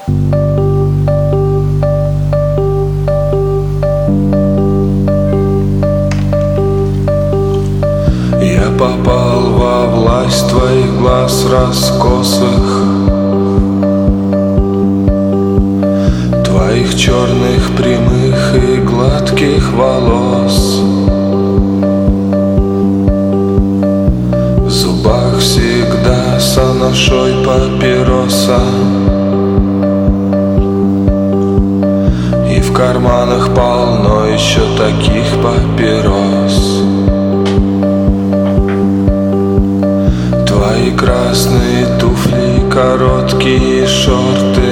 Я попал во власть твоих глаз раскосых, твоих черных прямых и гладких волос. В зубах всегда соношой папироса, и в карманах полно еще таких папирос. Твои красные туфли, короткие шорты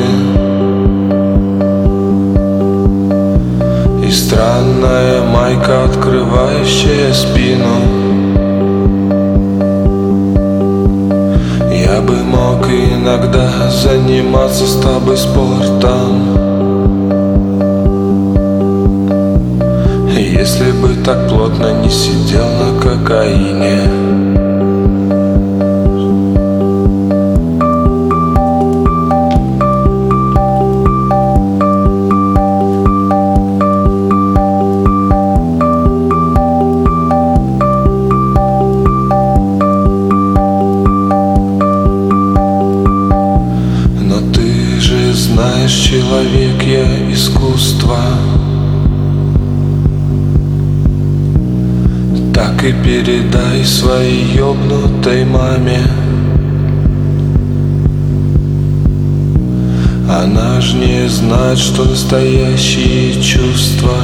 и странная майка, открывающая спину. Я бы мог иногда заниматься с тобой спортом, если бы так плотно не сидел на кокаине. Знаешь, человек, я искусство. Так и передай своей ёбнутой маме. Она ж не знает, что настоящие чувства.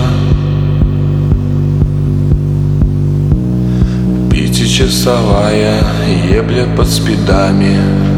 Пятичасовая ебля под спидами.